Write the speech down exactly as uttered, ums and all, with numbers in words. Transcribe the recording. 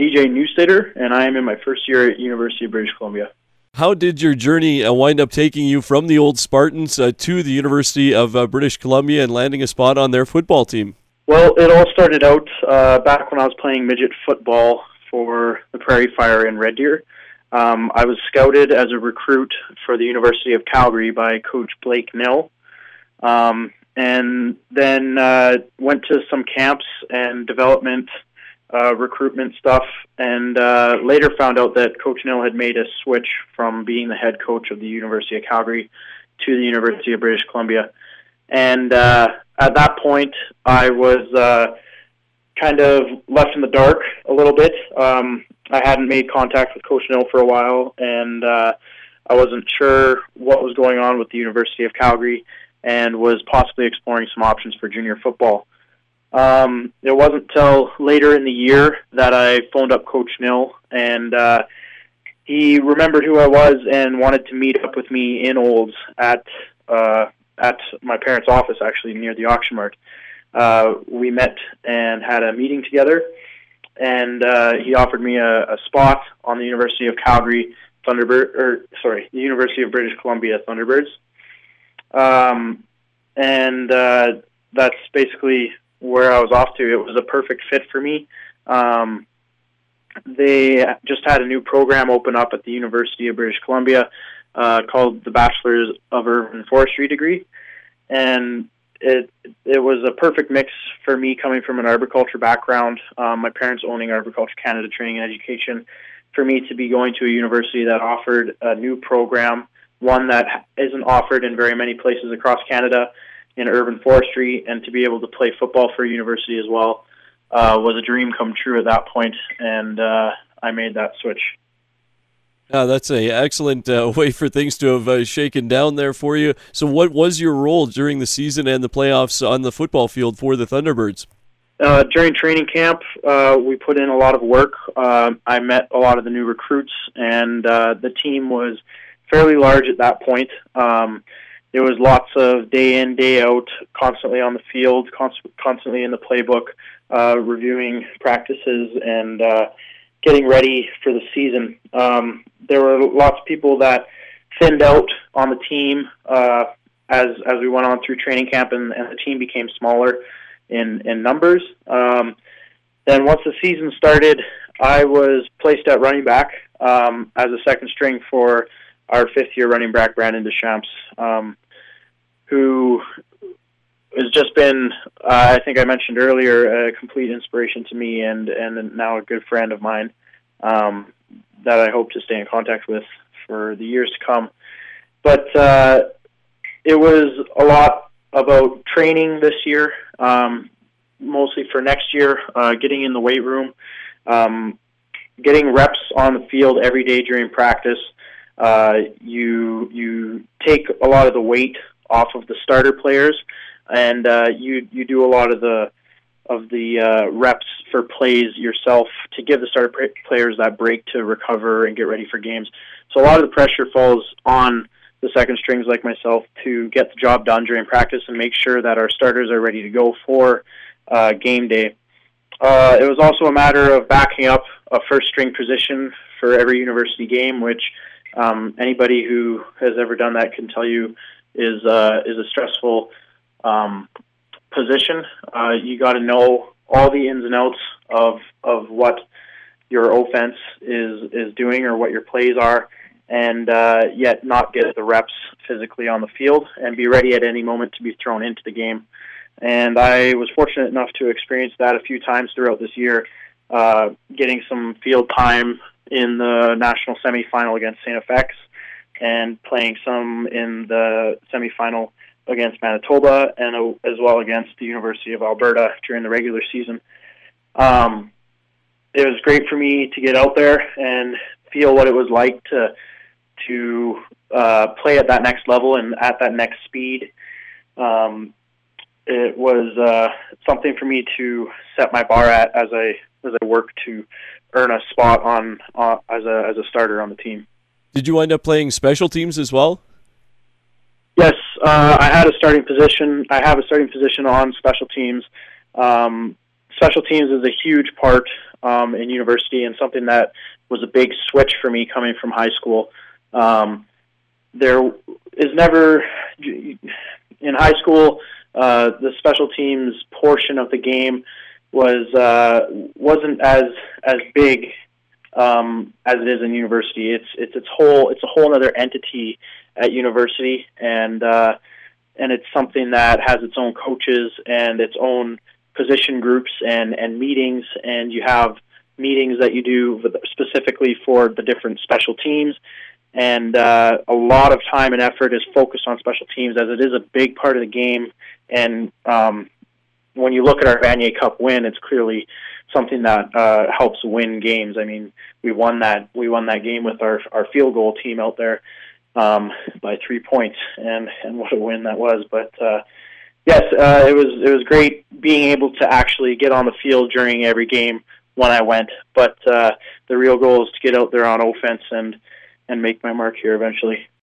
D J Newstater, and I am in my first year at University of British Columbia. How did your journey uh, wind up taking you from the old Spartans uh, to the University of uh, British Columbia and landing a spot on their football team? Well, it all started out uh, back when I was playing midget football for the Prairie Fire in Red Deer. Um, I was scouted as a recruit for the University of Calgary by Coach Blake Nill. Um, and then uh, went to some camps and development uh, recruitment stuff, and uh, later found out that Coach Nill had made a switch from being the head coach of the University of Calgary to the University of British Columbia. And uh, at that point, I was uh, kind of left in the dark a little bit. Um, I hadn't made contact with Coach Nill for a while, and uh, I wasn't sure what was going on with the University of Calgary, and was possibly exploring some options for junior football. Um, it wasn't till later in the year that I phoned up Coach Nill, and uh, he remembered who I was and wanted to meet up with me in Olds at uh, at my parents' office, actually near the auction mart. Uh, we met and had a meeting together, and uh, he offered me a, a spot on the University of Calgary Thunderbird, or sorry, the University of British Columbia Thunderbirds. Um, and uh, that's basically where I was off to. It was a perfect fit for me. Um, they just had a new program open up at the University of British Columbia uh, called the Bachelor's of Urban Forestry degree, and it it was a perfect mix for me coming from an arboriculture background, um, my parents owning Arboriculture Canada Training and Education, for me to be going to a university that offered a new program, one that isn't offered in very many places across Canada in urban forestry, and to be able to play football for a university as well uh, was a dream come true at that point, and uh, I made that switch. Uh, that's a excellent uh, way for things to have uh, shaken down there for you. So what was your role during the season and the playoffs on the football field for the Thunderbirds? Uh, during training camp, uh, we put in a lot of work. Uh, I met a lot of the new recruits, and uh, the team was fairly large at that point. Um, there was lots of day in, day out, constantly on the field, const- constantly in the playbook, uh, reviewing practices and uh, getting ready for the season. Um, there were lots of people that thinned out on the team uh, as as we went on through training camp, and, and the team became smaller in, in numbers. Um, then once the season started, I was placed at running back um, as a second string for our fifth-year running back, Brandon Deschamps, um, who has just been, uh, I think I mentioned earlier, a complete inspiration to me, and, and now a good friend of mine um, that I hope to stay in contact with for the years to come. But uh, it was a lot about training this year, um, mostly for next year, uh, getting in the weight room, um, getting reps on the field every day during practice. Uh, you you take a lot of the weight off of the starter players, and uh, you you do a lot of the of the uh, reps for plays yourself to give the starter players that break to recover and get ready for games. So a lot of the pressure falls on the second strings like myself to get the job done during practice and make sure that our starters are ready to go for uh, game day. Uh, it was also a matter of backing up a first string position for every university game, which Um, anybody who has ever done that can tell you is uh, is a stressful um, position. Uh, you got to know all the ins and outs of of what your offense is is doing or what your plays are, and uh, yet not get the reps physically on the field and be ready at any moment to be thrown into the game. And I was fortunate enough to experience that a few times throughout this year, uh, getting some field time in the national semifinal against Saint F X, and playing some in the semifinal against Manitoba, and uh, as well against the University of Alberta during the regular season. Um, it was great for me to get out there and feel what it was like to to uh, play at that next level and at that next speed. Um, it was uh, something for me to set my bar at as I as I work to earn a spot on uh, as a as a starter on the team. Did you wind up playing special teams as well? Yes, uh, I had a starting position. I have a starting position on special teams. Um, special teams is a huge part um, in university, and something that was a big switch for me coming from high school. Um, there is never in high school uh, the special teams portion of the game was uh, wasn't as as big um, as it is in university. It's it's its whole it's a whole other entity at university, and uh, and it's something that has its own coaches and its own position groups and, and meetings, and you have meetings that you do specifically for the different special teams, and uh, a lot of time and effort is focused on special teams as it is a big part of the game. And um, when you look at our Vanier Cup win, it's clearly something that uh, helps win games. I mean, we won that we won that game with our our field goal team out there um, by three points, and and what a win that was. But uh, yes, uh, it was it was great being able to actually get on the field during every game when I went. But uh, the real goal is to get out there on offense and and make my mark here eventually.